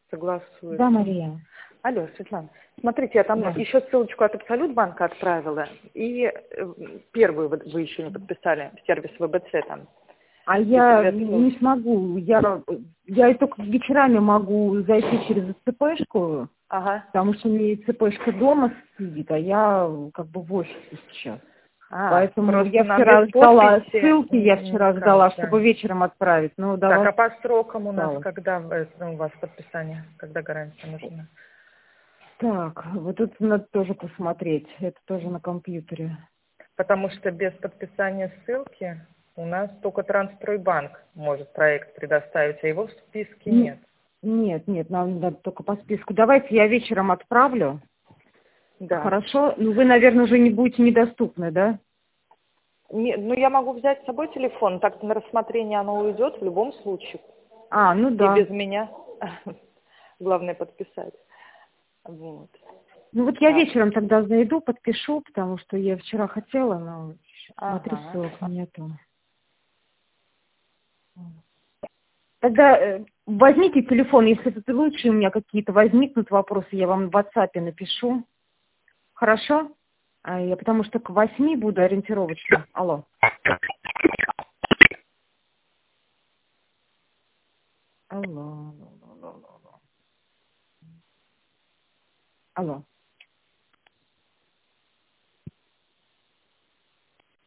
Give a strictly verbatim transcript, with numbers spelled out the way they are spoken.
согласуется. Да, Мария. Алло, Светлана, смотрите, я там Да. еще ссылочку от Абсолют-банка отправила, и э, первую вы, вы еще не подписали, сервис вэ бэ цэ там. А я не смогу, я, я только вечерами могу зайти через цепешку, Ага. потому что у меня цепешка дома сидит, а я как бы в офисе сейчас. А, Поэтому я вчера ждала ссылки, я вчера ждала, чтобы вечером отправить. Ну, до так, вас а по срокам у нас осталось. когда у вас подписание? Когда гарантия нужна? Так, вот тут надо тоже посмотреть. Это тоже на компьютере. Потому что без подписания ссылки у нас только Трансстройбанк может проект предоставить, а его в списке нет. Нет, нет, нам надо только по списку. Давайте я вечером отправлю. Да. Хорошо? Ну, вы, наверное, уже не будете недоступны, да? Не, ну, я могу взять с собой телефон, так на рассмотрение оно уйдет в любом случае. А, ну да. И без меня. Главное подписать. Вот. Ну вот я вечером тогда зайду, подпишу, потому что я вчера хотела, но смотрю, Ага. ссылок нету. Тогда э, возьмите телефон, если тут лучше у меня какие-то возникнут вопросы, я вам в WhatsApp напишу. Хорошо? А я потому что к восьми буду ориентировочно. Алло. Алло, алло, алло, алло. Алло.